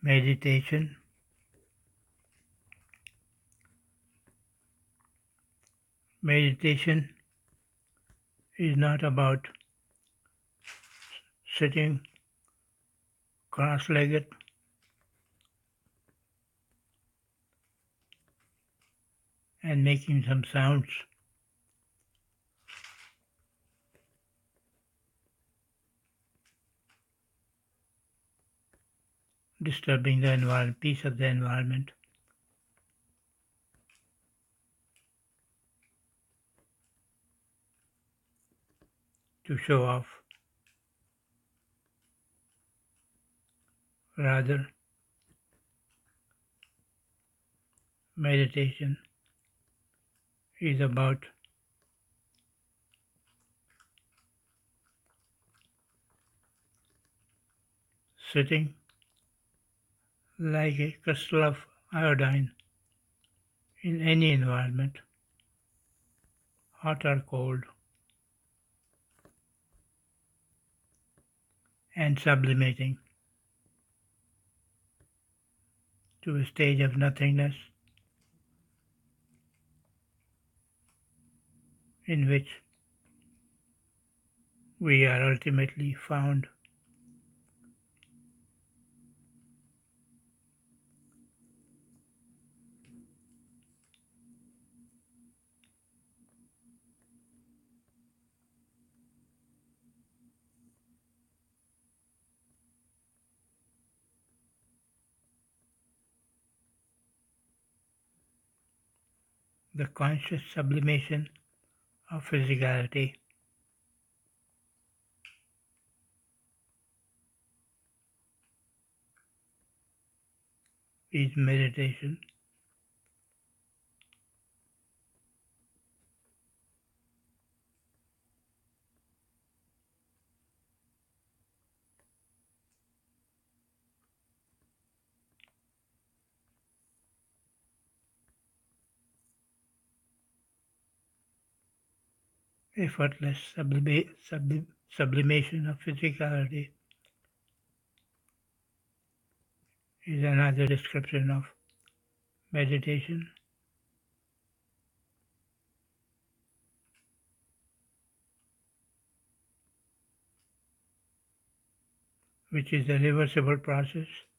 Meditation Meditation is not about sitting cross-legged and making some sounds. Disturbing the peace of the environment. To show off. Rather, meditation is about sitting like a crystal of iodine in any environment, hot or cold, and sublimating to a stage of nothingness in which we are ultimately found. The conscious sublimation of physicality is meditation. Effortless sublimation of physicality is another description of meditation. Which is a reversible process